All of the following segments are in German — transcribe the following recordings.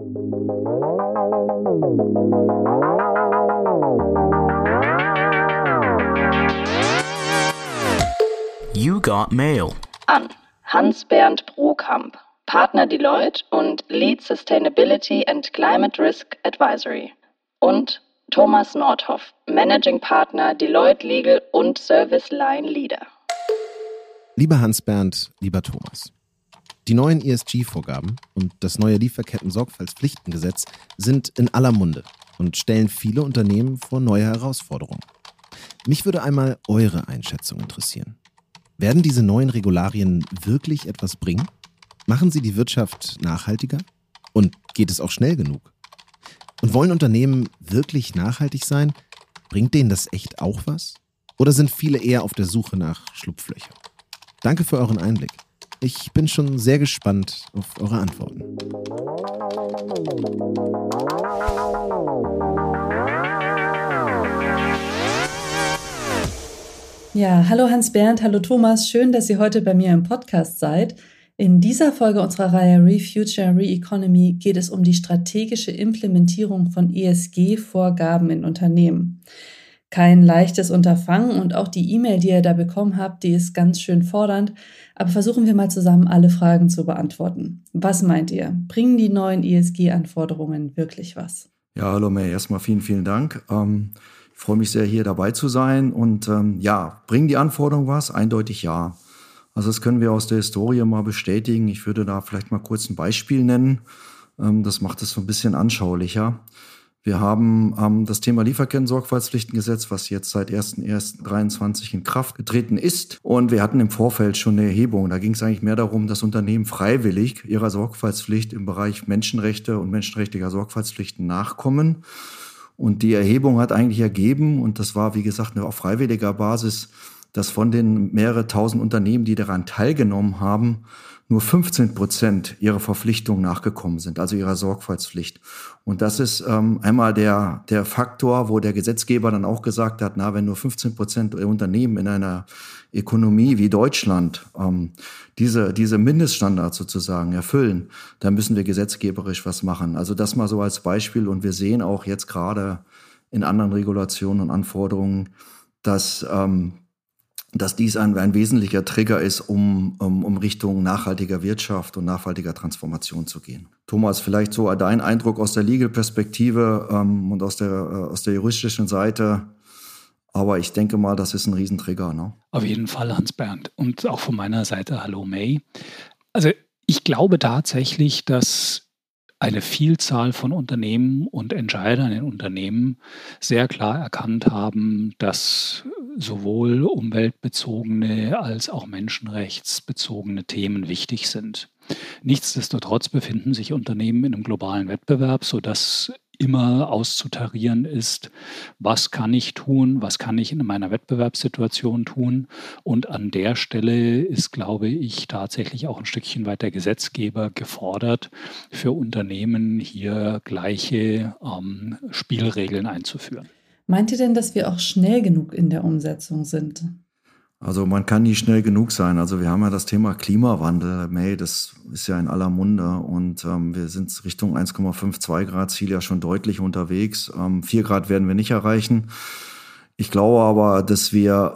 You got mail. An Hans-Bernd Brokamp, Partner Deloitte und Lead Sustainability and Climate Risk Advisory. Und Thomas Nordhoff, Managing Partner Deloitte Legal und Service Line Leader. Lieber Hans-Bernd, lieber Thomas. Die neuen ESG-Vorgaben und das neue Lieferketten-Sorgfaltspflichtengesetz sind in aller Munde und stellen viele Unternehmen vor neue Herausforderungen. Mich würde einmal eure Einschätzung interessieren. Werden diese neuen Regularien wirklich etwas bringen? Machen sie die Wirtschaft nachhaltiger? Und geht es auch schnell genug? Und wollen Unternehmen wirklich nachhaltig sein? Bringt denen das echt auch was? Oder sind viele eher auf der Suche nach Schlupflöchern? Danke für euren Einblick. Ich bin schon sehr gespannt auf eure Antworten. Ja, hallo Hans-Bernd, hallo Thomas, schön, dass ihr heute bei mir im Podcast seid. In dieser Folge unserer Reihe Refuture Re-Economy geht es um die strategische Implementierung von ESG-Vorgaben in Unternehmen. Kein leichtes Unterfangen und auch die E-Mail, die ihr da bekommen habt, die ist ganz schön fordernd. Aber versuchen wir mal zusammen alle Fragen zu beantworten. Was meint ihr? Bringen die neuen ESG-Anforderungen wirklich was? Ja, hallo May, erstmal vielen Dank. Ich freue mich sehr, hier dabei zu sein. Und bringen die Anforderungen was? Eindeutig ja. Also das können wir aus der Historie mal bestätigen. Ich würde da vielleicht mal kurz ein Beispiel nennen. Das macht es so ein bisschen anschaulicher. Wir haben das Thema Lieferketten-Sorgfaltspflichtengesetz, was jetzt seit 1.1.23 in Kraft getreten ist. Und wir hatten im Vorfeld schon eine Erhebung. Da ging es eigentlich mehr darum, dass Unternehmen freiwillig ihrer Sorgfaltspflicht im Bereich Menschenrechte und menschenrechtlicher Sorgfaltspflichten nachkommen. Und die Erhebung hat eigentlich ergeben, und das war, wie gesagt, auf freiwilliger Basis, dass von den mehrere tausend Unternehmen, die daran teilgenommen haben, nur 15% ihrer Verpflichtung nachgekommen sind, also ihrer Sorgfaltspflicht. Und das ist einmal der Faktor, wo der Gesetzgeber dann auch gesagt hat, wenn nur 15% der Unternehmen in einer Ökonomie wie Deutschland diese Mindeststandards sozusagen erfüllen, dann müssen wir gesetzgeberisch was machen. Also das mal so als Beispiel. Und wir sehen auch jetzt gerade in anderen Regulationen und Anforderungen, dass dies ein wesentlicher Trigger ist, um Richtung nachhaltiger Wirtschaft und nachhaltiger Transformation zu gehen. Thomas, vielleicht so dein Eindruck aus der Legal-Perspektive und aus der juristischen Seite. Aber ich denke mal, das ist ein Riesentrigger, ne? Auf jeden Fall, Hans-Bernd. Und auch von meiner Seite, hallo May. Also ich glaube tatsächlich, dass eine Vielzahl von Unternehmen und Entscheidern in Unternehmen sehr klar erkannt haben, dass sowohl umweltbezogene als auch menschenrechtsbezogene Themen wichtig sind. Nichtsdestotrotz befinden sich Unternehmen in einem globalen Wettbewerb, sodass immer auszutarieren ist, was kann ich tun, was kann ich in meiner Wettbewerbssituation tun. Und an der Stelle ist, glaube ich, tatsächlich auch ein Stückchen weit der Gesetzgeber gefordert, für Unternehmen hier gleiche Spielregeln einzuführen. Meint ihr denn, dass wir auch schnell genug in der Umsetzung sind? Also man kann nie schnell genug sein. Also wir haben ja das Thema Klimawandel, May, das ist ja in aller Munde, und wir sind Richtung 1,52 Grad Ziel ja schon deutlich unterwegs. 4 Grad werden wir nicht erreichen. Ich glaube aber, dass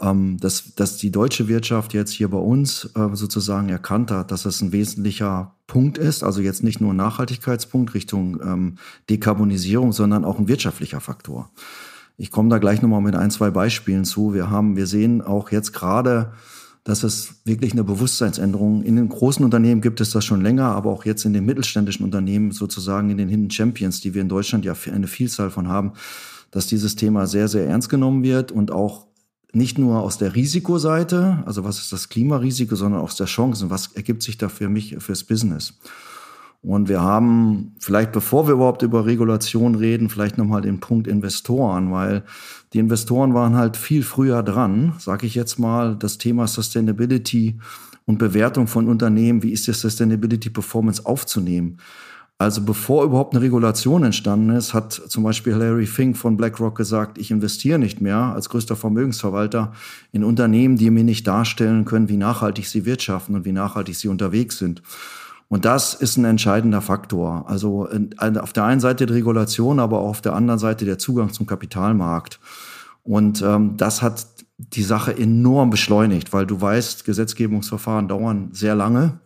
dass die deutsche Wirtschaft jetzt hier bei uns sozusagen erkannt hat, dass es ein wesentlicher Punkt ist. Also jetzt nicht nur ein Nachhaltigkeitspunkt Richtung Dekarbonisierung, sondern auch ein wirtschaftlicher Faktor. Ich komme da gleich nochmal mit 1-2 Beispielen zu. Wir sehen auch jetzt gerade, dass es wirklich eine Bewusstseinsänderung in den großen Unternehmen gibt es das schon länger, aber auch jetzt in den mittelständischen Unternehmen, sozusagen in den Hidden Champions, die wir in Deutschland ja eine Vielzahl von haben, dass dieses Thema sehr, sehr ernst genommen wird und auch nicht nur aus der Risikoseite, also was ist das Klimarisiko, sondern auch aus der Chancen, was ergibt sich da für mich, fürs Business. Und wir haben vielleicht, bevor wir überhaupt über Regulation reden, vielleicht nochmal den Punkt Investoren, weil die Investoren waren halt viel früher dran, sage ich jetzt mal, das Thema Sustainability und Bewertung von Unternehmen, wie ist die Sustainability Performance aufzunehmen. Also bevor überhaupt eine Regulation entstanden ist, hat zum Beispiel Larry Fink von BlackRock gesagt, ich investiere nicht mehr als größter Vermögensverwalter in Unternehmen, die mir nicht darstellen können, wie nachhaltig sie wirtschaften und wie nachhaltig sie unterwegs sind. Und das ist ein entscheidender Faktor. Also auf der einen Seite die Regulation, aber auch auf der anderen Seite der Zugang zum Kapitalmarkt. Und das hat die Sache enorm beschleunigt, weil du weißt, Gesetzgebungsverfahren dauern sehr lange.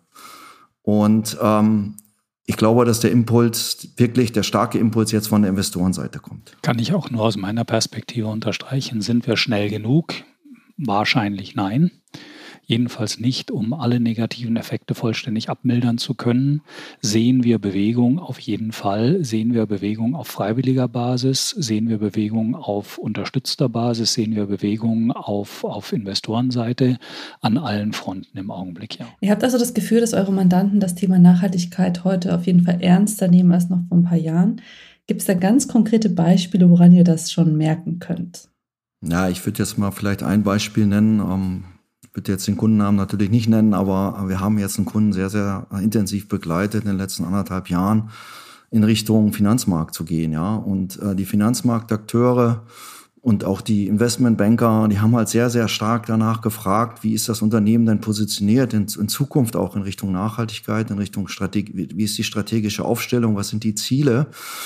Und ich glaube, dass der Impuls, wirklich der starke Impuls jetzt von der Investorenseite kommt. Kann ich auch nur aus meiner Perspektive unterstreichen. Sind wir schnell genug? Wahrscheinlich nein. Jedenfalls nicht, um alle negativen Effekte vollständig abmildern zu können. Sehen wir Bewegung auf jeden Fall. Sehen wir Bewegung auf freiwilliger Basis? Sehen wir Bewegung auf unterstützter Basis? Sehen wir Bewegung auf Investorenseite? An allen Fronten im Augenblick, ja. Ihr habt also das Gefühl, dass eure Mandanten das Thema Nachhaltigkeit heute auf jeden Fall ernster nehmen als noch vor ein paar Jahren. Gibt es da ganz konkrete Beispiele, woran ihr das schon merken könnt? Ja, ich würde jetzt mal vielleicht ein Beispiel nennen. Ich würde jetzt den Kundennamen natürlich nicht nennen, aber wir haben jetzt einen Kunden sehr, sehr intensiv begleitet in den letzten 1,5 Jahren in Richtung Finanzmarkt zu gehen, ja. Und die Finanzmarktakteure und auch die Investmentbanker, die haben halt sehr, sehr stark danach gefragt, wie ist das Unternehmen denn positioniert in Zukunft auch in Richtung Nachhaltigkeit, in Richtung Strategie, wie ist die strategische Aufstellung, was sind die Ziele?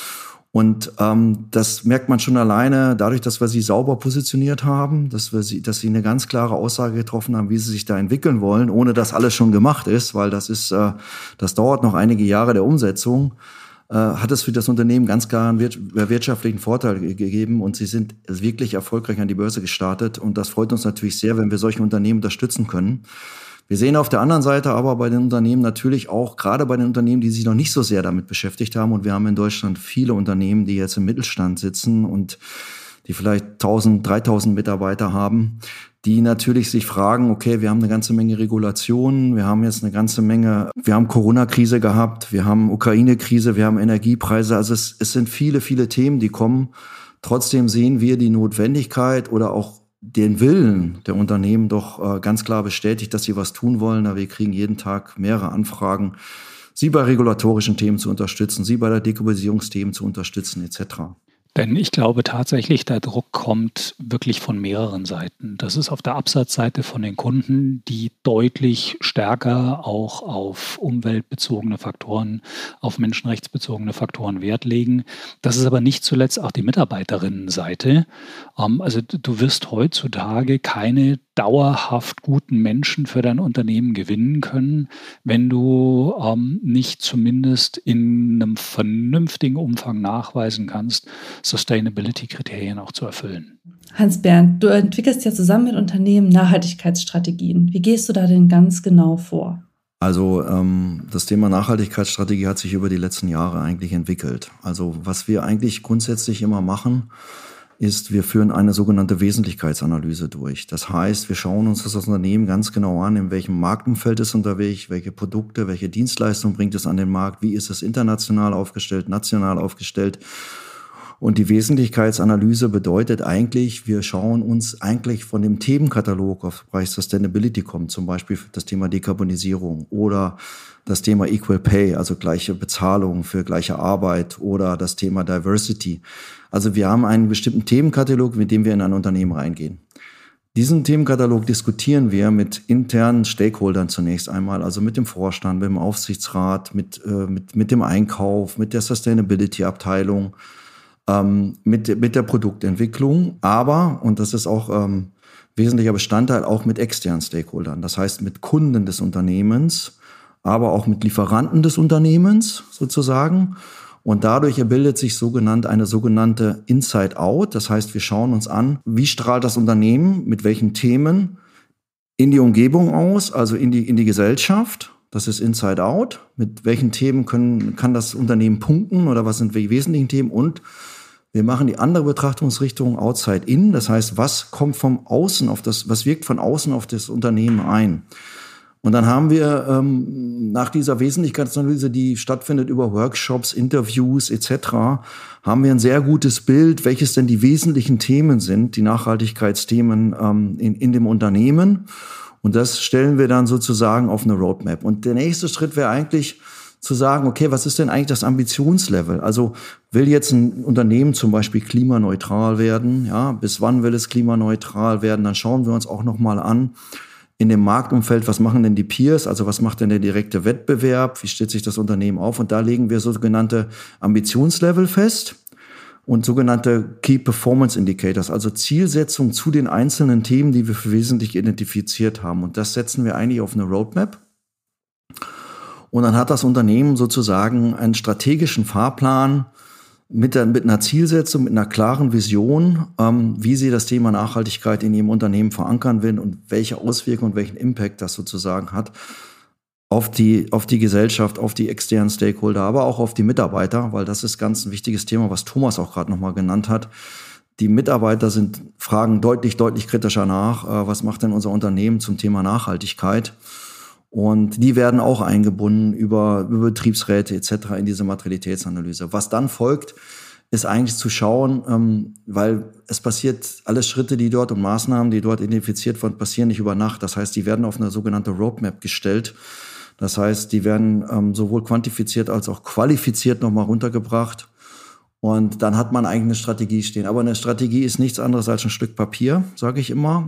Und das merkt man schon alleine dadurch, dass wir sie sauber positioniert haben, dass sie eine ganz klare Aussage getroffen haben, wie sie sich da entwickeln wollen, ohne dass alles schon gemacht ist, weil das dauert noch einige Jahre der Umsetzung. Hat es für das Unternehmen ganz klar einen wirtschaftlichen Vorteil gegeben und sie sind wirklich erfolgreich an die Börse gestartet. Und das freut uns natürlich sehr, wenn wir solche Unternehmen unterstützen können. Wir sehen auf der anderen Seite aber bei den Unternehmen natürlich auch, gerade bei den Unternehmen, die sich noch nicht so sehr damit beschäftigt haben, und wir haben in Deutschland viele Unternehmen, die jetzt im Mittelstand sitzen und die vielleicht 1.000, 3.000 Mitarbeiter haben, die natürlich sich fragen, okay, wir haben eine ganze Menge Regulationen, wir haben jetzt eine ganze Menge, wir haben Corona-Krise gehabt, wir haben Ukraine-Krise, wir haben Energiepreise, also es sind viele, viele Themen, die kommen. Trotzdem sehen wir die Notwendigkeit oder auch den Willen der Unternehmen doch ganz klar bestätigt, dass sie was tun wollen. Aber wir kriegen jeden Tag mehrere Anfragen, sie bei regulatorischen Themen zu unterstützen, sie bei der Dekarbonisierungsthemen zu unterstützen etc. Denn ich glaube tatsächlich, der Druck kommt wirklich von mehreren Seiten. Das ist auf der Absatzseite von den Kunden, die deutlich stärker auch auf umweltbezogene Faktoren, auf menschenrechtsbezogene Faktoren Wert legen. Das ist aber nicht zuletzt auch die Mitarbeiterinnenseite. Also du wirst heutzutage keine dauerhaft guten Menschen für dein Unternehmen gewinnen können, wenn du nicht zumindest in einem vernünftigen Umfang nachweisen kannst, Sustainability-Kriterien auch zu erfüllen. Hans-Bernd, du entwickelst ja zusammen mit Unternehmen Nachhaltigkeitsstrategien. Wie gehst du da denn ganz genau vor? Also das Thema Nachhaltigkeitsstrategie hat sich über die letzten Jahre eigentlich entwickelt. Also was wir eigentlich grundsätzlich immer machen, ist, wir führen eine sogenannte Wesentlichkeitsanalyse durch. Das heißt, wir schauen uns das Unternehmen ganz genau an, in welchem Marktumfeld es unterwegs, welche Produkte, welche Dienstleistungen bringt es an den Markt, wie ist es international aufgestellt, national aufgestellt. Und die Wesentlichkeitsanalyse bedeutet eigentlich, wir schauen uns eigentlich von dem Themenkatalog auf den Bereich Sustainability kommt, zum Beispiel das Thema Dekarbonisierung oder das Thema Equal Pay, also gleiche Bezahlung für gleiche Arbeit oder das Thema Diversity. Also wir haben einen bestimmten Themenkatalog, mit dem wir in ein Unternehmen reingehen. Diesen Themenkatalog diskutieren wir mit internen Stakeholdern zunächst einmal, also mit dem Vorstand, mit dem Aufsichtsrat, mit dem Einkauf, mit der Sustainability-Abteilung, mit der Produktentwicklung, aber, und das ist auch wesentlicher Bestandteil, auch mit externen Stakeholdern. Das heißt mit Kunden des Unternehmens, aber auch mit Lieferanten des Unternehmens sozusagen. Und dadurch bildet sich eine sogenannte Inside-Out. Das heißt, wir schauen uns an, wie strahlt das Unternehmen mit welchen Themen in die Umgebung aus, also in die Gesellschaft. Das ist Inside-Out. Mit welchen Themen kann das Unternehmen punkten oder was sind die wesentlichen Themen? Und wir machen die andere Betrachtungsrichtung Outside-In. Das heißt, was kommt vom Außen was wirkt von außen auf das Unternehmen ein? Und dann haben wir nach dieser Wesentlichkeitsanalyse, die stattfindet über Workshops, Interviews etc., haben wir ein sehr gutes Bild, welches denn die wesentlichen Themen sind, die Nachhaltigkeitsthemen in dem Unternehmen. Und das stellen wir dann sozusagen auf eine Roadmap. Und der nächste Schritt wäre eigentlich zu sagen, okay, was ist denn eigentlich das Ambitionslevel? Also will jetzt ein Unternehmen zum Beispiel klimaneutral werden? Ja, bis wann will es klimaneutral werden? Dann schauen wir uns auch nochmal an, in dem Marktumfeld, was machen denn die Peers, also was macht denn der direkte Wettbewerb, wie stellt sich das Unternehmen auf? Und da legen wir sogenannte Ambitionslevel fest und sogenannte Key Performance Indicators, also Zielsetzungen zu den einzelnen Themen, die wir für wesentlich identifiziert haben. Und das setzen wir eigentlich auf eine Roadmap. Und dann hat das Unternehmen sozusagen einen strategischen Fahrplan mit einer Zielsetzung, mit einer klaren Vision, wie sie das Thema Nachhaltigkeit in ihrem Unternehmen verankern will und welche Auswirkungen und welchen Impact das sozusagen hat auf die Gesellschaft, auf die externen Stakeholder, aber auch auf die Mitarbeiter, weil das ist ganz ein wichtiges Thema, was Thomas auch gerade nochmal genannt hat. Die Mitarbeiter fragen deutlich kritischer nach, was macht denn unser Unternehmen zum Thema Nachhaltigkeit? Und die werden auch eingebunden über Betriebsräte etc. in diese Materialitätsanalyse. Was dann folgt, ist eigentlich zu schauen, weil es passiert, alle Schritte, die dort und Maßnahmen, die dort identifiziert wurden, passieren nicht über Nacht. Das heißt, die werden auf eine sogenannte Roadmap gestellt. Das heißt, die werden sowohl quantifiziert als auch qualifiziert nochmal runtergebracht. Und dann hat man eigentlich eine Strategie stehen. Aber eine Strategie ist nichts anderes als ein Stück Papier, sage ich immer.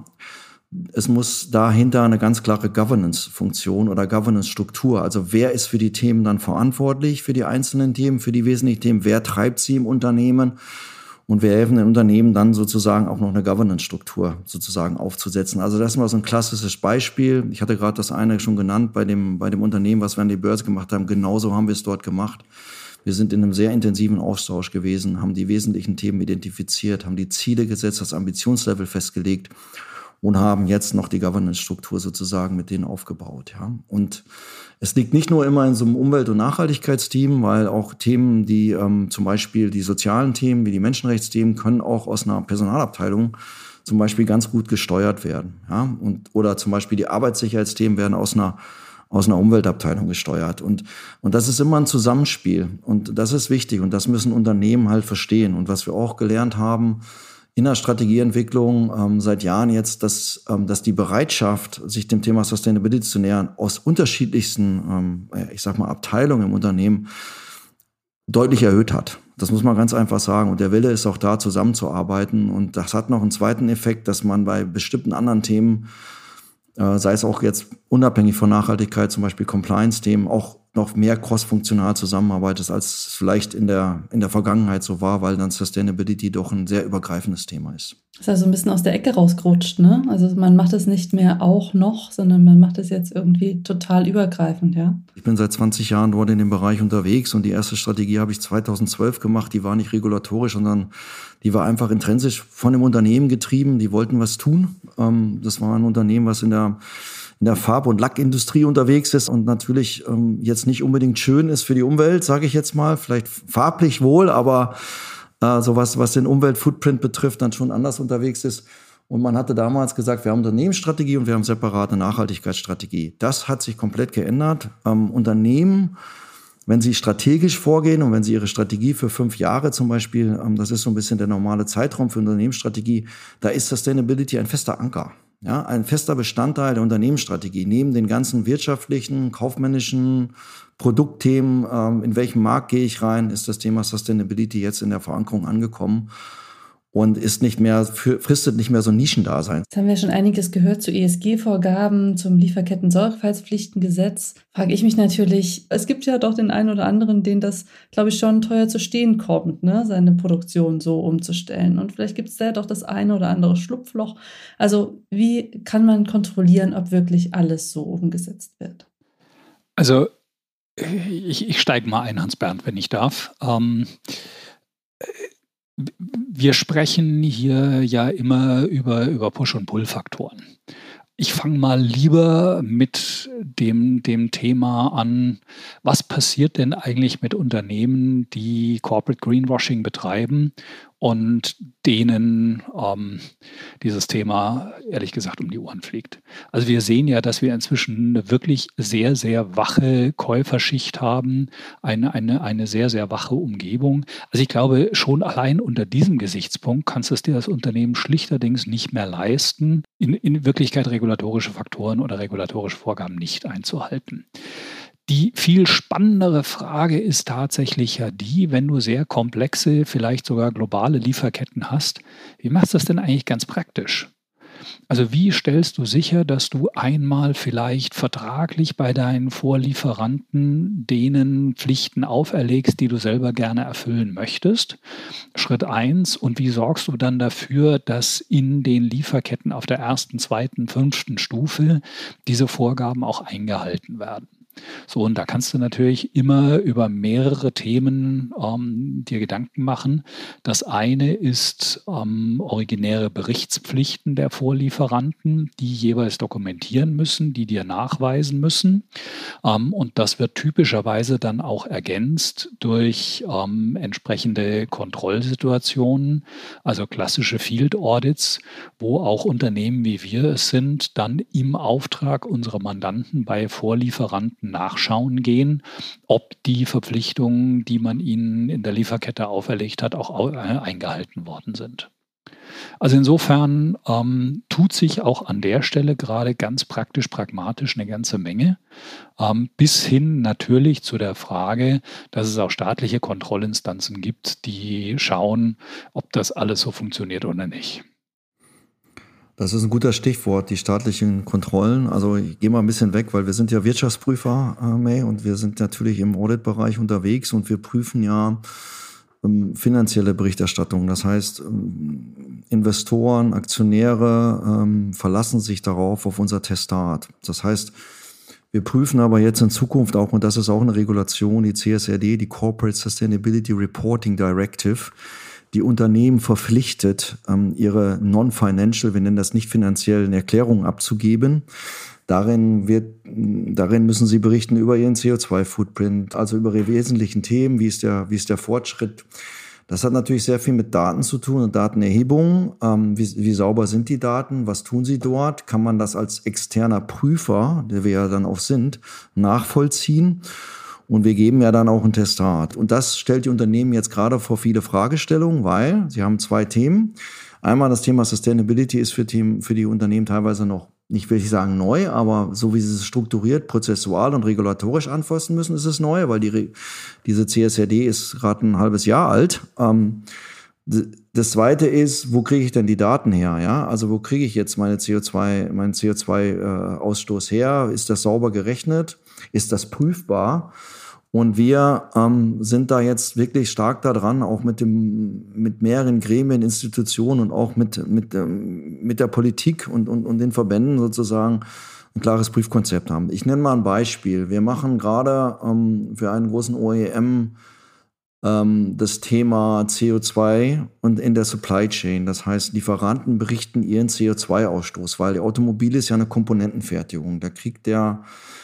Es muss dahinter eine ganz klare Governance-Funktion oder Governance-Struktur. Also wer ist für die Themen dann verantwortlich, für die einzelnen Themen, für die wesentlichen Themen? Wer treibt sie im Unternehmen? Und wir helfen den Unternehmen dann sozusagen auch noch eine Governance-Struktur sozusagen aufzusetzen. Also das ist mal so ein klassisches Beispiel. Ich hatte gerade das eine schon genannt bei dem Unternehmen, was wir an die Börse gemacht haben. Genauso haben wir es dort gemacht. Wir sind in einem sehr intensiven Austausch gewesen, haben die wesentlichen Themen identifiziert, haben die Ziele gesetzt, das Ambitionslevel festgelegt und haben jetzt noch die Governance-Struktur sozusagen mit denen aufgebaut. Ja. Und es liegt nicht nur immer in so einem Umwelt- und Nachhaltigkeitsteam, weil auch Themen, die zum Beispiel die sozialen Themen, wie die Menschenrechtsthemen, können auch aus einer Personalabteilung zum Beispiel ganz gut gesteuert werden. Ja. Oder zum Beispiel die Arbeitssicherheitsthemen werden aus einer Umweltabteilung gesteuert. Und das ist immer ein Zusammenspiel. Und das ist wichtig. Und das müssen Unternehmen halt verstehen. Und was wir auch gelernt haben, in der Strategieentwicklung seit Jahren jetzt, dass die Bereitschaft, sich dem Thema Sustainability zu nähern, aus unterschiedlichsten, Abteilungen im Unternehmen deutlich erhöht hat. Das muss man ganz einfach sagen. Und der Wille ist auch da, zusammenzuarbeiten. Und das hat noch einen zweiten Effekt, dass man bei bestimmten anderen Themen, sei es auch jetzt unabhängig von Nachhaltigkeit, zum Beispiel Compliance-Themen, auch noch mehr cross-funktional zusammenarbeitet, als es vielleicht in der Vergangenheit so war, weil dann Sustainability doch ein sehr übergreifendes Thema ist. Das ist also ein bisschen aus der Ecke rausgerutscht, ne? Also man macht es nicht mehr auch noch, sondern man macht es jetzt irgendwie total übergreifend, ja? Ich bin seit 20 Jahren dort in dem Bereich unterwegs und die erste Strategie habe ich 2012 gemacht. Die war nicht regulatorisch, sondern die war einfach intrinsisch von dem Unternehmen getrieben. Die wollten was tun. Das war ein Unternehmen, was in der Farb- und Lackindustrie unterwegs ist und natürlich jetzt nicht unbedingt schön ist für die Umwelt, sage ich jetzt mal. Vielleicht farblich wohl, aber sowas, was den Umweltfootprint betrifft, dann schon anders unterwegs ist. Und man hatte damals gesagt, wir haben Unternehmensstrategie und wir haben separate Nachhaltigkeitsstrategie. Das hat sich komplett geändert. Unternehmen, wenn sie strategisch vorgehen und wenn sie ihre Strategie für 5 Jahre zum Beispiel, das ist so ein bisschen der normale Zeitraum für Unternehmensstrategie, da ist Sustainability ein fester Anker. Ja, ein fester Bestandteil der Unternehmensstrategie. Neben den ganzen wirtschaftlichen, kaufmännischen Produktthemen, in welchen Markt gehe ich rein, ist das Thema Sustainability jetzt in der Verankerung angekommen und ist fristet nicht mehr so ein Nischendasein. Jetzt haben wir schon einiges gehört zu ESG-Vorgaben, zum Lieferketten-Sorgfaltspflichtengesetz. Frage ich mich natürlich, es gibt ja doch den einen oder anderen, denen das, glaube ich, schon teuer zu stehen kommt, ne, seine Produktion so umzustellen. Und vielleicht gibt es da ja doch das eine oder andere Schlupfloch. Also wie kann man kontrollieren, ob wirklich alles so umgesetzt wird? Also ich steige mal ein, Hans-Bernd, wenn ich darf. Wir sprechen hier ja immer über Push- und Pull-Faktoren. Ich fange mal lieber mit dem Thema an, was passiert denn eigentlich mit Unternehmen, die Corporate Greenwashing betreiben und denen dieses Thema, ehrlich gesagt, um die Ohren fliegt. Also wir sehen ja, dass wir inzwischen eine wirklich sehr, sehr wache Käuferschicht haben, eine sehr, sehr wache Umgebung. Also ich glaube, schon allein unter diesem Gesichtspunkt kannst du es dir als Unternehmen schlichterdings nicht mehr leisten, in Wirklichkeit regulatorische Faktoren oder regulatorische Vorgaben nicht einzuhalten. Die viel spannendere Frage ist tatsächlich ja die, wenn du sehr komplexe, vielleicht sogar globale Lieferketten hast, wie machst du das denn eigentlich ganz praktisch? Also wie stellst du sicher, dass du einmal vielleicht vertraglich bei deinen Vorlieferanten denen Pflichten auferlegst, die du selber gerne erfüllen möchtest? Schritt 1. Und wie sorgst du dann dafür, dass in den Lieferketten auf der ersten, zweiten, fünften Stufe diese Vorgaben auch eingehalten werden? So, und da kannst du natürlich immer über mehrere Themen dir Gedanken machen. Das eine ist originäre Berichtspflichten der Vorlieferanten, die jeweils dokumentieren müssen, die dir nachweisen müssen. Und das wird typischerweise dann auch ergänzt durch entsprechende Kontrollsituationen, also klassische Field Audits, wo auch Unternehmen wie wir es sind, dann im Auftrag unserer Mandanten bei Vorlieferanten nachschauen gehen, ob die Verpflichtungen, die man ihnen in der Lieferkette auferlegt hat, auch eingehalten worden sind. Also insofern tut sich auch an der Stelle gerade ganz praktisch, pragmatisch eine ganze Menge, bis hin natürlich zu der Frage, dass es auch staatliche Kontrollinstanzen gibt, die schauen, ob das alles so funktioniert oder nicht. Das ist ein guter Stichwort, die staatlichen Kontrollen. Also ich gehe mal ein bisschen weg, weil wir sind ja Wirtschaftsprüfer, May, und wir sind natürlich im Auditbereich unterwegs und wir prüfen ja finanzielle Berichterstattung. Das heißt, Investoren, Aktionäre verlassen sich darauf, auf unser Testat. Das heißt, wir prüfen aber jetzt in Zukunft auch, und das ist auch eine Regulation, die CSRD, die Corporate Sustainability Reporting Directive, die Unternehmen verpflichtet, ihre non-financial, wir nennen das nicht finanziellen Erklärungen abzugeben. Darin müssen sie berichten über ihren CO2-Footprint, also über ihre wesentlichen Themen, wie ist der Fortschritt. Das hat natürlich sehr viel mit Daten zu tun und Datenerhebung. Wie sauber sind die Daten? Was tun sie dort? Kann man das als externer Prüfer, der wir ja dann auch sind, nachvollziehen? Und wir geben ja dann auch ein Testat. Und das stellt die Unternehmen jetzt gerade vor viele Fragestellungen, weil sie haben zwei Themen. Einmal das Thema Sustainability ist für die Unternehmen teilweise noch, nicht will ich sagen neu, aber so wie sie es strukturiert, prozessual und regulatorisch anfassen müssen, ist es neu, weil diese CSRD ist gerade ein halbes Jahr alt. Das zweite ist, wo kriege ich denn die Daten her? Ja, also wo kriege ich jetzt meinen CO2-Ausstoß her? Ist das sauber gerechnet? Ist das prüfbar? Und wir sind da jetzt wirklich stark daran, auch mit mehreren Gremien, Institutionen und auch mit der Politik und den Verbänden sozusagen ein klares Prüfkonzept haben. Ich nenne mal ein Beispiel. Wir machen gerade für einen großen OEM das Thema CO2 und in der Supply Chain. Das heißt, Lieferanten berichten ihren CO2-Ausstoß, weil der Automobil ist ja eine Komponentenfertigung. Da kriegt der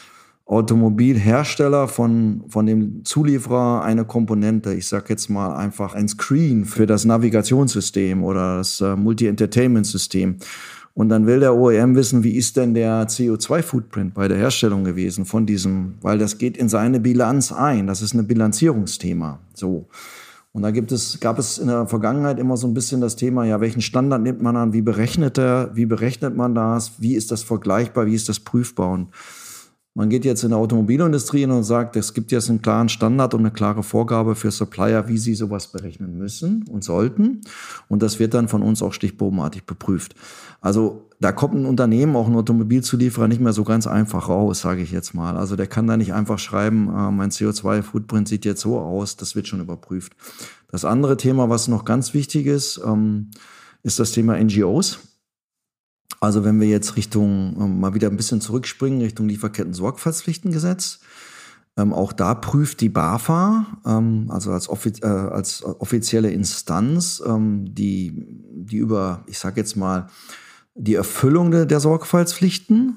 Automobilhersteller von dem Zulieferer eine Komponente, ich sage jetzt mal einfach ein Screen für das Navigationssystem oder das Multi-Entertainment-System. Und dann will der OEM wissen, wie ist denn der CO2-Footprint bei der Herstellung gewesen von diesem, weil das geht in seine Bilanz ein. Das ist ein Bilanzierungsthema. So. Und da gab es in der Vergangenheit immer so ein bisschen das Thema, ja, welchen Standard nimmt man an, wie berechnet man das, wie ist das vergleichbar, wie ist das prüfbar? Und man geht jetzt in der Automobilindustrie hin und sagt, es gibt jetzt einen klaren Standard und eine klare Vorgabe für Supplier, wie sie sowas berechnen müssen und sollten. Und das wird dann von uns auch stichprobenartig beprüft. Also da kommt ein Unternehmen, auch ein Automobilzulieferer, nicht mehr so ganz einfach raus, sage ich jetzt mal. Also der kann da nicht einfach schreiben, mein CO2-Footprint sieht jetzt so aus, das wird schon überprüft. Das andere Thema, was noch ganz wichtig ist das Thema NGOs. Also wenn wir jetzt Richtung, mal wieder ein bisschen zurückspringen, Richtung Lieferketten-Sorgfaltspflichtengesetz, auch da prüft die BAFA, also als offizielle Instanz, die über, ich sage jetzt mal, die Erfüllung der Sorgfaltspflichten.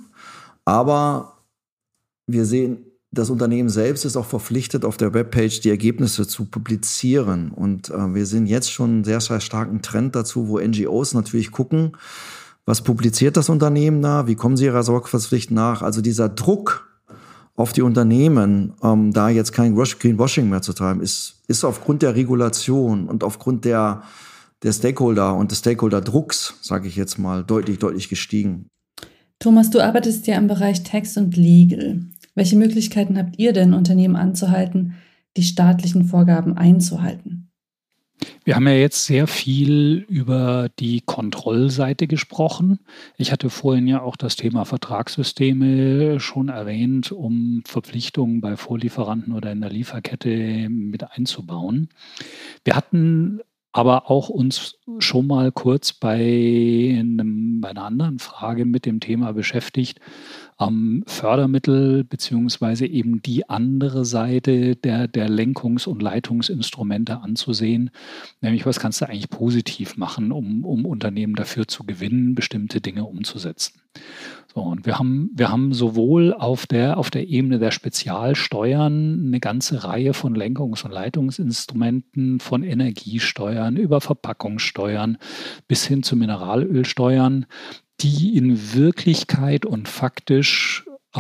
Aber wir sehen, das Unternehmen selbst ist auch verpflichtet, auf der Webpage die Ergebnisse zu publizieren. Und wir sehen jetzt schon einen sehr, sehr starken Trend dazu, wo NGOs natürlich gucken, was publiziert das Unternehmen da? Wie kommen sie ihrer Sorgfaltspflicht nach? Also dieser Druck auf die Unternehmen, da jetzt kein Greenwashing mehr zu treiben, ist aufgrund der Regulation und aufgrund der Stakeholder und des Stakeholder-Drucks, sage ich jetzt mal, deutlich gestiegen. Thomas, du arbeitest ja im Bereich Tax und Legal. Welche Möglichkeiten habt ihr denn, Unternehmen anzuhalten, die staatlichen Vorgaben einzuhalten? Wir haben ja jetzt sehr viel über die Kontrollseite gesprochen. Ich hatte vorhin ja auch das Thema Vertragssysteme schon erwähnt, um Verpflichtungen bei Vorlieferanten oder in der Lieferkette mit einzubauen. Wir hatten aber auch uns schon mal kurz bei einer anderen Frage mit dem Thema beschäftigt, Fördermittel beziehungsweise eben die andere Seite der Lenkungs- und Leitungsinstrumente anzusehen. Nämlich, was kannst du eigentlich positiv machen, um Unternehmen dafür zu gewinnen, bestimmte Dinge umzusetzen. So, und wir haben sowohl auf der Ebene der Spezialsteuern eine ganze Reihe von Lenkungs- und Leitungsinstrumenten, von Energiesteuern über Verpackungssteuern bis hin zu Mineralölsteuern, die in Wirklichkeit und faktisch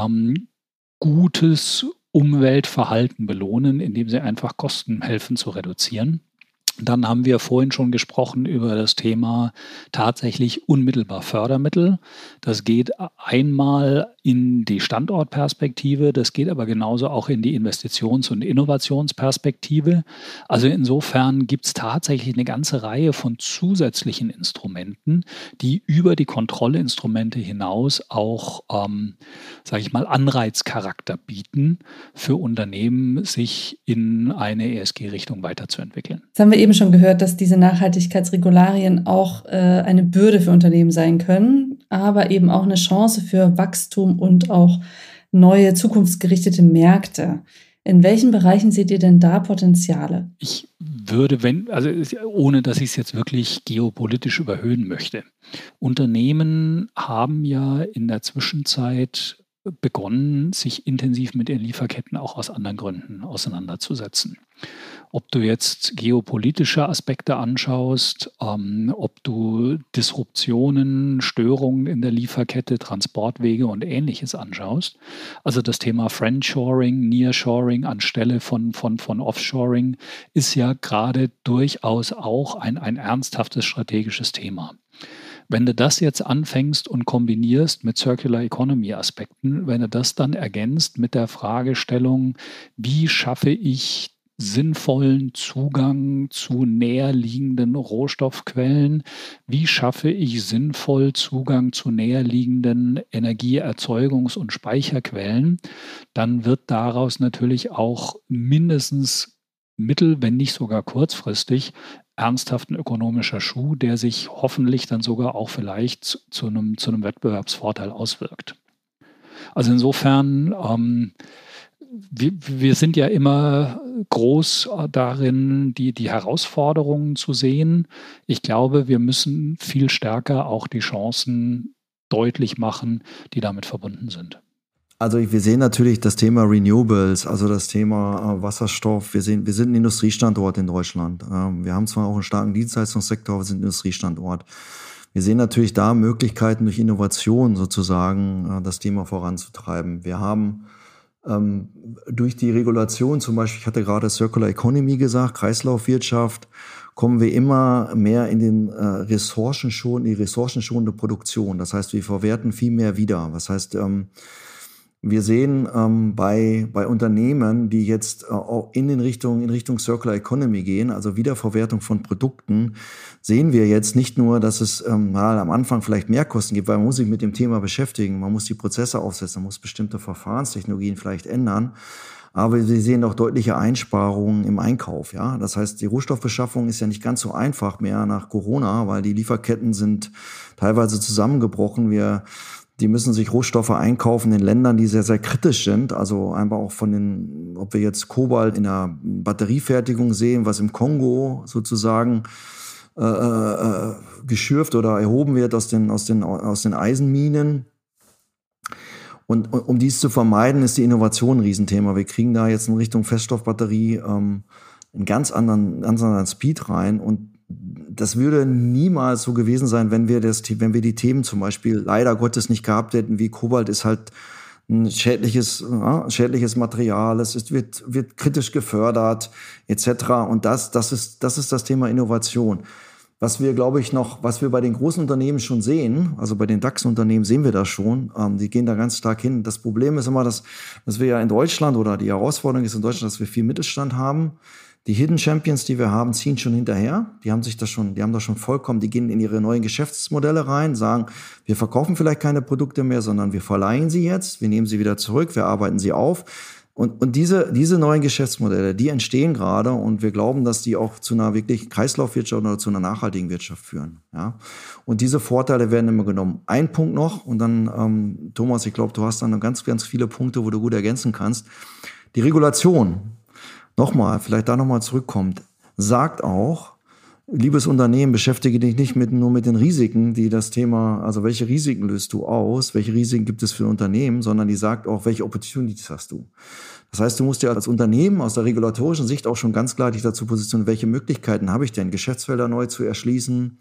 gutes Umweltverhalten belohnen, indem sie einfach Kosten helfen zu reduzieren. Dann haben wir vorhin schon gesprochen über das Thema tatsächlich unmittelbar Fördermittel. Das geht einmal in die Standortperspektive, das geht aber genauso auch in die Investitions- und Innovationsperspektive. Also insofern gibt es tatsächlich eine ganze Reihe von zusätzlichen Instrumenten, die über die Kontrollinstrumente hinaus auch, sage ich mal, Anreizcharakter bieten für Unternehmen, sich in eine ESG-Richtung weiterzuentwickeln. Jetzt haben wir eben schon gehört, dass diese Nachhaltigkeitsregularien auch eine Bürde für Unternehmen sein können, aber eben auch eine Chance für Wachstum und auch neue zukunftsgerichtete Märkte. In welchen Bereichen seht ihr denn da Potenziale? Ich würde, ohne dass ich es jetzt wirklich geopolitisch überhöhen möchte. Unternehmen haben ja in der Zwischenzeit begonnen, sich intensiv mit den Lieferketten auch aus anderen Gründen auseinanderzusetzen. Ob du jetzt geopolitische Aspekte anschaust, ob du Disruptionen, Störungen in der Lieferkette, Transportwege und Ähnliches anschaust. Also das Thema Friendshoring, Nearshoring anstelle von Offshoring ist ja gerade durchaus auch ein ernsthaftes strategisches Thema. Wenn du das jetzt anfängst und kombinierst mit Circular Economy Aspekten, wenn du das dann ergänzt mit der Fragestellung, wie schaffe ich sinnvollen Zugang zu näherliegenden Rohstoffquellen, wie schaffe ich sinnvoll Zugang zu näherliegenden Energieerzeugungs- und Speicherquellen, dann wird daraus natürlich auch mindestens mittel-, wenn nicht sogar kurzfristig ernsthaft ein ökonomischer Schuh, der sich hoffentlich dann sogar auch vielleicht zu einem Wettbewerbsvorteil auswirkt. Also insofern, wir sind ja immer groß darin, die Herausforderungen zu sehen. Ich glaube, wir müssen viel stärker auch die Chancen deutlich machen, die damit verbunden sind. Also wir sehen natürlich das Thema Renewables, also das Thema Wasserstoff. Wir sind ein Industriestandort in Deutschland. Wir haben zwar auch einen starken Dienstleistungssektor, aber wir sind ein Industriestandort. Wir sehen natürlich da Möglichkeiten durch Innovation sozusagen das Thema voranzutreiben. Wir haben durch die Regulation zum Beispiel, ich hatte gerade Circular Economy gesagt, Kreislaufwirtschaft, kommen wir immer mehr in die ressourcenschonende Produktion. Das heißt, wir verwerten viel mehr wieder. Das heißt, wir sehen bei Unternehmen, die jetzt auch in Richtung Circular Economy gehen, also Wiederverwertung von Produkten, sehen wir jetzt nicht nur, dass es mal am Anfang vielleicht mehr Kosten gibt, weil man muss sich mit dem Thema beschäftigen, man muss die Prozesse aufsetzen, man muss bestimmte Verfahrenstechnologien vielleicht ändern, aber wir sehen auch deutliche Einsparungen im Einkauf. Ja, das heißt, die Rohstoffbeschaffung ist ja nicht ganz so einfach mehr nach Corona, weil die Lieferketten sind teilweise zusammengebrochen. Die müssen sich Rohstoffe einkaufen in Ländern, die sehr, sehr kritisch sind. Also einfach auch ob wir jetzt Kobalt in der Batteriefertigung sehen, was im Kongo sozusagen geschürft oder erhoben wird aus den Eisenminen. Und um dies zu vermeiden, ist die Innovation ein Riesenthema. Wir kriegen da jetzt in Richtung Feststoffbatterie einen ganz anderen Speed rein. Und das würde niemals so gewesen sein, wenn wir die Themen zum Beispiel leider Gottes nicht gehabt hätten, wie Kobalt ist halt ein schädliches Material, es wird kritisch gefördert, etc. Und das ist das Thema Innovation. Was wir, glaube ich, was wir bei den großen Unternehmen schon sehen, also bei den DAX-Unternehmen sehen wir das schon, die gehen da ganz stark hin. Das Problem ist immer, dass wir ja in Deutschland, oder die Herausforderung ist in Deutschland, dass wir viel Mittelstand haben, Die Hidden Champions, die wir haben, ziehen schon hinterher. Die haben das schon vollkommen, die gehen in ihre neuen Geschäftsmodelle rein, sagen, wir verkaufen vielleicht keine Produkte mehr, sondern wir verleihen sie jetzt, wir nehmen sie wieder zurück, wir arbeiten sie auf. Und diese neuen Geschäftsmodelle, die entstehen gerade und wir glauben, dass die auch zu einer wirklich Kreislaufwirtschaft oder zu einer nachhaltigen Wirtschaft führen. Ja? Und diese Vorteile werden immer genommen. Ein Punkt noch und dann, Thomas, ich glaube, du hast dann ganz, ganz viele Punkte, wo du gut ergänzen kannst. Die Regulation, vielleicht da nochmal zurückkommt, sagt auch, liebes Unternehmen, beschäftige dich nicht nur mit den Risiken, die das Thema, also welche Risiken löst du aus, welche Risiken gibt es für Unternehmen, sondern die sagt auch, welche Opportunities hast du. Das heißt, du musst dir als Unternehmen aus der regulatorischen Sicht auch schon ganz klar dich dazu positionieren, welche Möglichkeiten habe ich denn, Geschäftsfelder neu zu erschließen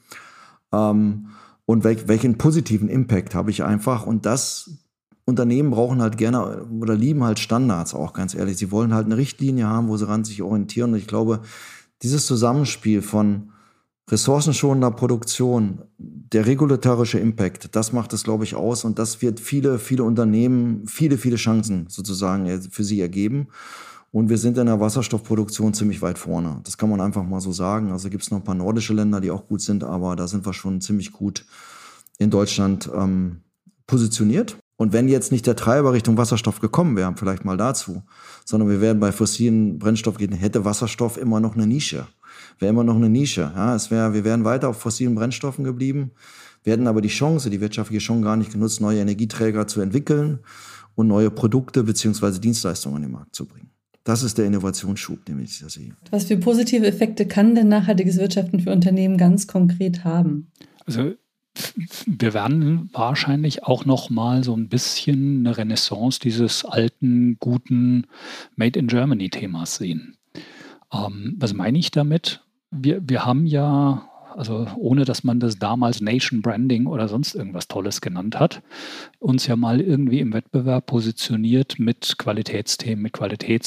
und welchen positiven Impact habe ich einfach. Und das Unternehmen brauchen halt gerne oder lieben halt Standards auch, ganz ehrlich. Sie wollen halt eine Richtlinie haben, wo sie ran sich orientieren. Und ich glaube, dieses Zusammenspiel von ressourcenschonender Produktion, der regulatorische Impact, das macht es, glaube ich, aus. Und das wird viele, viele Unternehmen, viele, viele Chancen sozusagen für sie ergeben. Und wir sind in der Wasserstoffproduktion ziemlich weit vorne. Das kann man einfach mal so sagen. Also gibt es noch ein paar nordische Länder, die auch gut sind, aber da sind wir schon ziemlich gut in Deutschland positioniert. Und wenn jetzt nicht der Treiber Richtung Wasserstoff gekommen wäre, vielleicht mal dazu, sondern wir wären bei fossilen Brennstoffen gehen, hätte Wasserstoff immer noch eine Nische. Wäre immer noch eine Nische. Ja, wir wären weiter auf fossilen Brennstoffen geblieben, wir hätten aber die wirtschaftliche Chance gar nicht genutzt, neue Energieträger zu entwickeln und neue Produkte bzw. Dienstleistungen an den Markt zu bringen. Das ist der Innovationsschub, den ich da sehe. Was für positive Effekte kann denn nachhaltiges Wirtschaften für Unternehmen ganz konkret haben? Also wir werden wahrscheinlich auch noch mal so ein bisschen eine Renaissance dieses alten, guten Made in Germany-Themas sehen. Was meine ich damit? Wir haben ja, also ohne dass man das damals Nation Branding oder sonst irgendwas Tolles genannt hat, uns ja mal irgendwie im Wettbewerb positioniert mit Qualitätsthemen, mit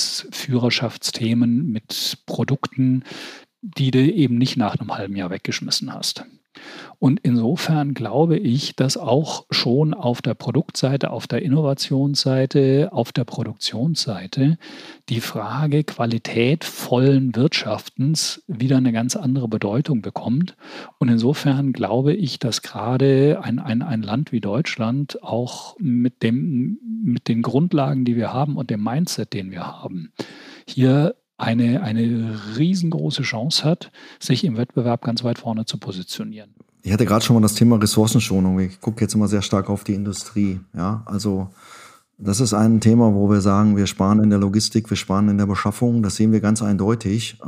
Qualitätsführerschaftsthemen, mit Produkten, die du eben nicht nach einem halben Jahr weggeschmissen hast. Und insofern glaube ich, dass auch schon auf der Produktseite, auf der Innovationsseite, auf der Produktionsseite die Frage qualitätvollen Wirtschaftens wieder eine ganz andere Bedeutung bekommt. Und insofern glaube ich, dass gerade ein Land wie Deutschland auch mit den Grundlagen, die wir haben und dem Mindset, den wir haben, hier eine riesengroße Chance hat, sich im Wettbewerb ganz weit vorne zu positionieren. Ich hatte gerade schon mal das Thema Ressourcenschonung. Ich gucke jetzt immer sehr stark auf die Industrie. Ja, also das ist ein Thema, wo wir sagen, wir sparen in der Logistik, wir sparen in der Beschaffung. Das sehen wir ganz eindeutig.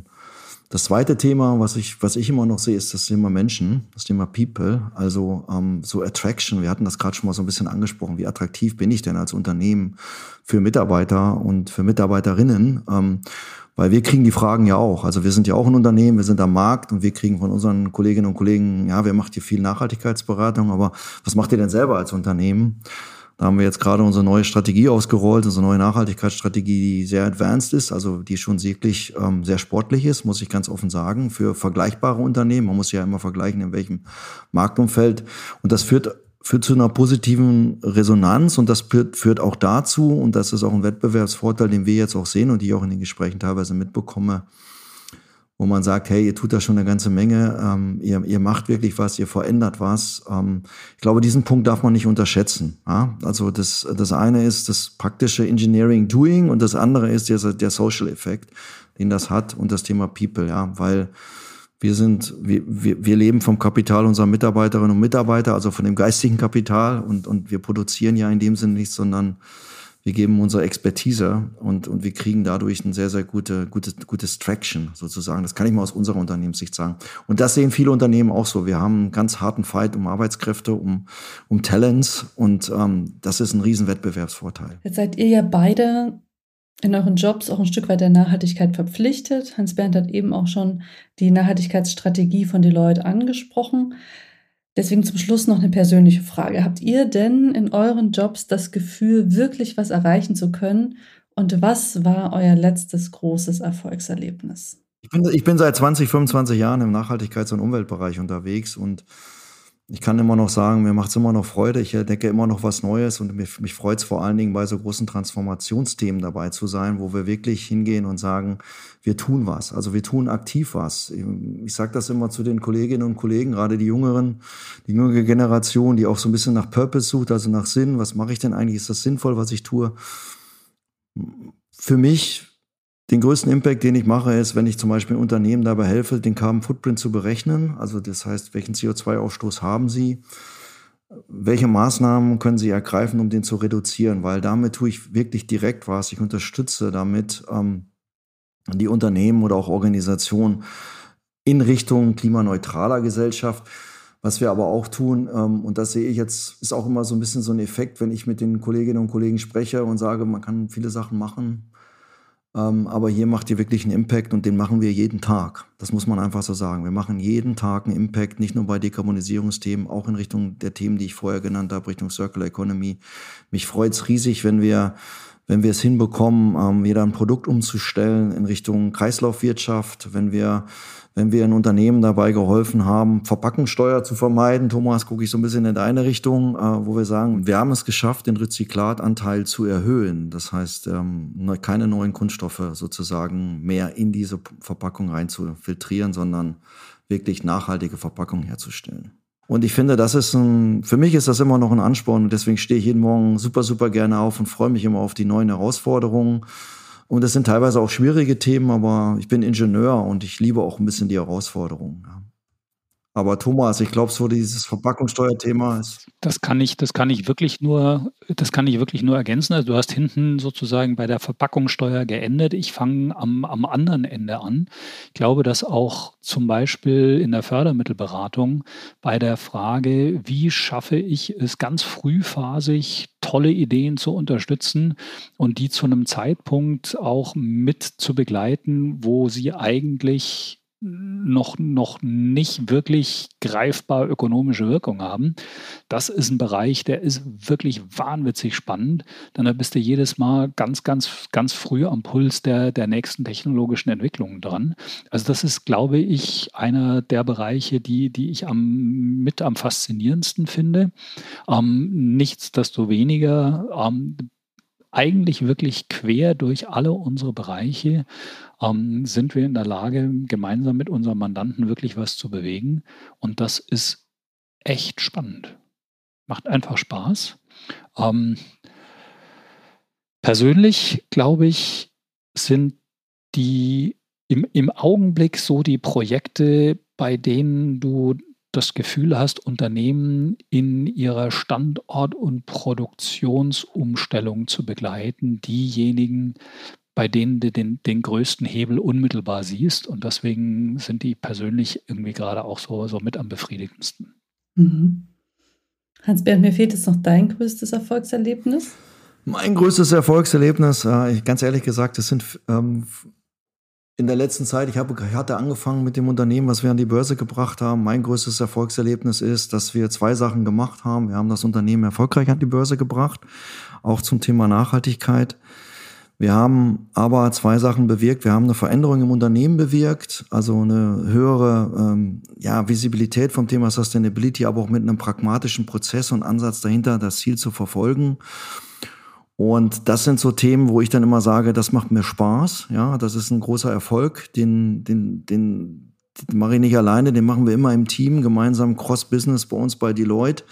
Das zweite Thema, was ich immer noch sehe, ist das Thema Menschen, das Thema People, also so Attraction. Wir hatten das gerade schon mal so ein bisschen angesprochen. Wie attraktiv bin ich denn als Unternehmen für Mitarbeiter und für Mitarbeiterinnen? Weil wir kriegen die Fragen ja auch. Also wir sind ja auch ein Unternehmen, wir sind am Markt und wir kriegen von unseren Kolleginnen und Kollegen, ja, wer macht hier viel Nachhaltigkeitsberatung, aber was macht ihr denn selber als Unternehmen? Da haben wir jetzt gerade unsere neue Strategie ausgerollt, unsere neue Nachhaltigkeitsstrategie, die sehr advanced ist, also die schon wirklich sehr sportlich ist, muss ich ganz offen sagen, für vergleichbare Unternehmen. Man muss ja immer vergleichen, in welchem Marktumfeld. Und das führt zu einer positiven Resonanz und das führt auch dazu, und das ist auch ein Wettbewerbsvorteil, den wir jetzt auch sehen und die ich auch in den Gesprächen teilweise mitbekomme, wo man sagt, hey, ihr tut da schon eine ganze Menge, ihr macht wirklich was, ihr verändert was. Ich glaube, diesen Punkt darf man nicht unterschätzen. Ja? Also das eine ist das praktische Engineering Doing und das andere ist der Social Effekt, den das hat, und das Thema People, ja, weil wir leben vom Kapital unserer Mitarbeiterinnen und Mitarbeiter, also von dem geistigen Kapital, und wir produzieren ja in dem Sinne nichts, sondern wir geben unsere Expertise und wir kriegen dadurch ein sehr, sehr gutes Traction sozusagen. Das kann ich mal aus unserer Unternehmenssicht sagen. Und das sehen viele Unternehmen auch so. Wir haben einen ganz harten Fight um Arbeitskräfte, um Talents, und das ist ein riesen Wettbewerbsvorteil. Jetzt seid ihr ja beide in euren Jobs auch ein Stück weit der Nachhaltigkeit verpflichtet. Hans-Bernd hat eben auch schon die Nachhaltigkeitsstrategie von Deloitte angesprochen. Deswegen zum Schluss noch eine persönliche Frage. Habt ihr denn in euren Jobs das Gefühl, wirklich was erreichen zu können? Und was war euer letztes großes Erfolgserlebnis? Ich bin seit 25 Jahren im Nachhaltigkeits- und Umweltbereich unterwegs und Ich kann immer noch sagen, mir macht es immer noch Freude. Ich entdecke immer noch was Neues und mich freut es vor allen Dingen, bei so großen Transformationsthemen dabei zu sein, wo wir wirklich hingehen und sagen, wir tun was. Also wir tun aktiv was. Ich sage das immer zu den Kolleginnen und Kollegen, gerade die jüngere Generation, die auch so ein bisschen nach Purpose sucht, also nach Sinn. Was mache ich denn eigentlich? Ist das sinnvoll, was ich tue? Für mich den größten Impact, den ich mache, ist, wenn ich zum Beispiel Unternehmen dabei helfe, den Carbon Footprint zu berechnen. Also das heißt, welchen CO2-Ausstoß haben sie? Welche Maßnahmen können sie ergreifen, um den zu reduzieren? Weil damit tue ich wirklich direkt was. Ich unterstütze damit die Unternehmen oder auch Organisationen in Richtung klimaneutraler Gesellschaft. Was wir aber auch tun, und das sehe ich jetzt, ist auch immer so ein bisschen so ein Effekt, wenn ich mit den Kolleginnen und Kollegen spreche und sage, man kann viele Sachen machen, aber hier macht ihr wirklich einen Impact und den machen wir jeden Tag. Das muss man einfach so sagen. Wir machen jeden Tag einen Impact, nicht nur bei Dekarbonisierungsthemen, auch in Richtung der Themen, die ich vorher genannt habe, Richtung Circular Economy. Mich freut es riesig, wenn wir es hinbekommen, wieder ein Produkt umzustellen in Richtung Kreislaufwirtschaft, wenn wir ein Unternehmen dabei geholfen haben, Verpackungssteuer zu vermeiden. Thomas, gucke ich so ein bisschen in deine Richtung, wo wir sagen, wir haben es geschafft, den Rezyklatanteil zu erhöhen. Das heißt, keine neuen Kunststoffe sozusagen mehr in diese Verpackung rein zu filtrieren, sondern wirklich nachhaltige Verpackungen herzustellen. Und ich finde, für mich ist das immer noch ein Ansporn und deswegen stehe ich jeden Morgen super, super gerne auf und freue mich immer auf die neuen Herausforderungen. Und das sind teilweise auch schwierige Themen, aber ich bin Ingenieur und ich liebe auch ein bisschen die Herausforderungen. Ja. Aber Thomas, ich glaube, so dieses Verpackungssteuerthema ist. Das kann ich wirklich nur ergänzen. Also du hast hinten sozusagen bei der Verpackungssteuer geendet. Ich fange am anderen Ende an. Ich glaube, dass auch zum Beispiel in der Fördermittelberatung bei der Frage, wie schaffe ich es ganz frühphasig, tolle Ideen zu unterstützen und die zu einem Zeitpunkt auch mit zu begleiten, wo sie eigentlich noch nicht wirklich greifbar ökonomische Wirkung haben. Das ist ein Bereich, der ist wirklich wahnwitzig spannend. Dann bist du jedes Mal ganz, ganz, ganz früh am Puls der nächsten technologischen Entwicklungen dran. Also das ist, glaube ich, einer der Bereiche, die ich am faszinierendsten finde. Nichtsdestoweniger eigentlich wirklich quer durch alle unsere Bereiche sind wir in der Lage, gemeinsam mit unserem Mandanten wirklich was zu bewegen. Und das ist echt spannend. Macht einfach Spaß. Persönlich, glaube ich, sind die im Augenblick so die Projekte, bei denen du das Gefühl hast, Unternehmen in ihrer Standort- und Produktionsumstellung zu begleiten, diejenigen, bei denen du den größten Hebel unmittelbar siehst. Und deswegen sind die persönlich irgendwie gerade auch so mit am befriedigendsten. Mhm. Hans-Bernd, mir fehlt jetzt noch dein größtes Erfolgserlebnis. Mein größtes Erfolgserlebnis, ganz ehrlich gesagt, das sind in der letzten Zeit, ich hatte angefangen mit dem Unternehmen, was wir an die Börse gebracht haben. Mein größtes Erfolgserlebnis ist, dass wir 2 Sachen gemacht haben. Wir haben das Unternehmen erfolgreich an die Börse gebracht, auch zum Thema Nachhaltigkeit. Wir haben aber 2 Sachen bewirkt. Wir haben eine Veränderung im Unternehmen bewirkt, also eine höhere Visibilität vom Thema Sustainability, aber auch mit einem pragmatischen Prozess und Ansatz dahinter, das Ziel zu verfolgen. Und das sind so Themen, wo ich dann immer sage, das macht mir Spaß. Ja, das ist ein großer Erfolg. Den mache ich nicht alleine, den machen wir immer im Team, gemeinsam Cross-Business bei uns bei Deloitte.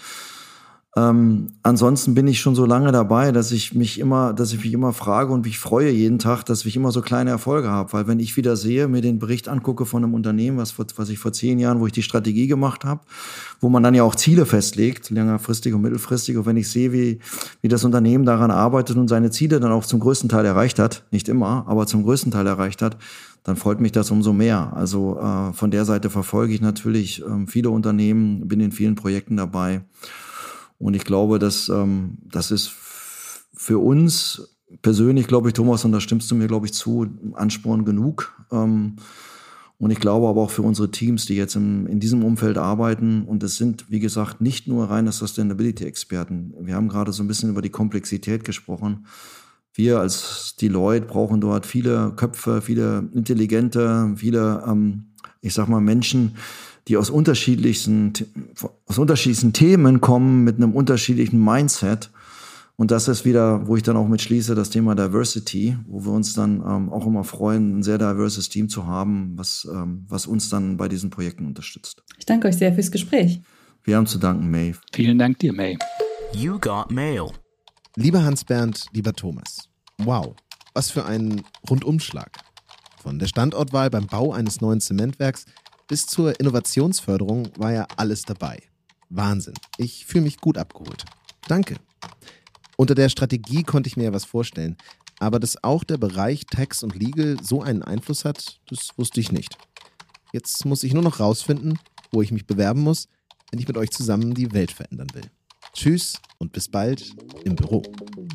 Ansonsten bin ich schon so lange dabei, dass ich mich immer frage und mich freue jeden Tag, dass ich immer so kleine Erfolge habe. Weil wenn ich wieder sehe, mir den Bericht angucke von einem Unternehmen, was ich vor 10 Jahren, wo ich die Strategie gemacht habe, wo man dann ja auch Ziele festlegt, längerfristig und mittelfristig. Und wenn ich sehe, wie das Unternehmen daran arbeitet und seine Ziele dann auch zum größten Teil erreicht hat, nicht immer, aber zum größten Teil erreicht hat, dann freut mich das umso mehr. Also von der Seite verfolge ich natürlich viele Unternehmen, bin in vielen Projekten dabei. Und ich glaube, das ist für uns persönlich, glaube ich, Thomas, und da stimmst du mir, glaube ich, zu, Ansporn genug. Und ich glaube aber auch für unsere Teams, die jetzt in diesem Umfeld arbeiten. Und es sind, wie gesagt, nicht nur reine Sustainability-Experten. Wir haben gerade so ein bisschen über die Komplexität gesprochen. Wir als Deloitte brauchen dort viele Köpfe, viele intelligente, viele, Menschen, die aus unterschiedlichsten Themen kommen, mit einem unterschiedlichen Mindset. Und das ist wieder, wo ich dann auch mit schließe, das Thema Diversity, wo wir uns dann auch immer freuen, ein sehr diverses Team zu haben, was uns dann bei diesen Projekten unterstützt. Ich danke euch sehr fürs Gespräch. Wir haben zu danken, May. Vielen Dank dir, May. You got mail. Lieber Hans-Bernd, lieber Thomas. Wow, was für ein Rundumschlag. Von der Standortwahl beim Bau eines neuen Zementwerks bis zur Innovationsförderung war ja alles dabei. Wahnsinn, ich fühle mich gut abgeholt. Danke. Unter der Strategie konnte ich mir ja was vorstellen, aber dass auch der Bereich Tax und Legal so einen Einfluss hat, das wusste ich nicht. Jetzt muss ich nur noch rausfinden, wo ich mich bewerben muss, wenn ich mit euch zusammen die Welt verändern will. Tschüss und bis bald im Büro.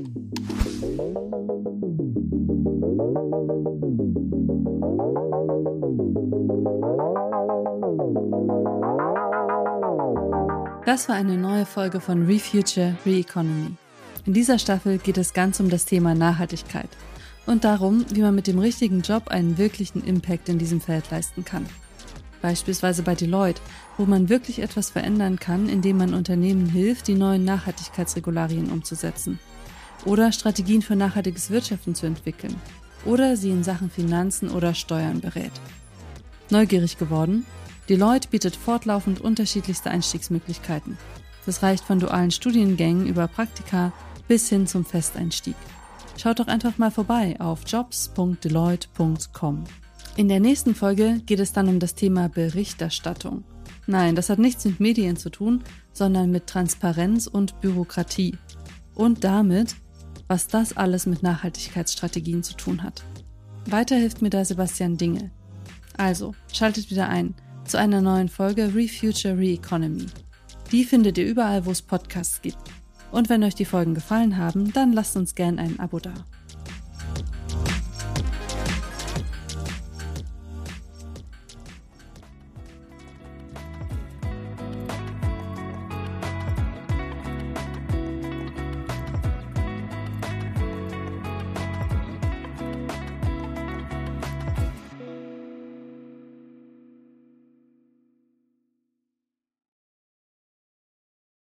Das war eine neue Folge von ReFuture ReEconomy. In dieser Staffel geht es ganz um das Thema Nachhaltigkeit und darum, wie man mit dem richtigen Job einen wirklichen Impact in diesem Feld leisten kann. Beispielsweise bei Deloitte, wo man wirklich etwas verändern kann, indem man Unternehmen hilft, die neuen Nachhaltigkeitsregularien umzusetzen. Oder Strategien für nachhaltiges Wirtschaften zu entwickeln. Oder sie in Sachen Finanzen oder Steuern berät. Neugierig geworden? Deloitte bietet fortlaufend unterschiedlichste Einstiegsmöglichkeiten. Das reicht von dualen Studiengängen über Praktika bis hin zum Festeinstieg. Schaut doch einfach mal vorbei auf jobs.deloitte.com. In der nächsten Folge geht es dann um das Thema Berichterstattung. Nein, das hat nichts mit Medien zu tun, sondern mit Transparenz und Bürokratie. Und damit, was das alles mit Nachhaltigkeitsstrategien zu tun hat. Weiter hilft mir da Sebastian Dinge. Also, schaltet wieder ein zu einer neuen Folge ReFuture ReEconomy. Die findet ihr überall, wo es Podcasts gibt. Und wenn euch die Folgen gefallen haben, dann lasst uns gern ein Abo da.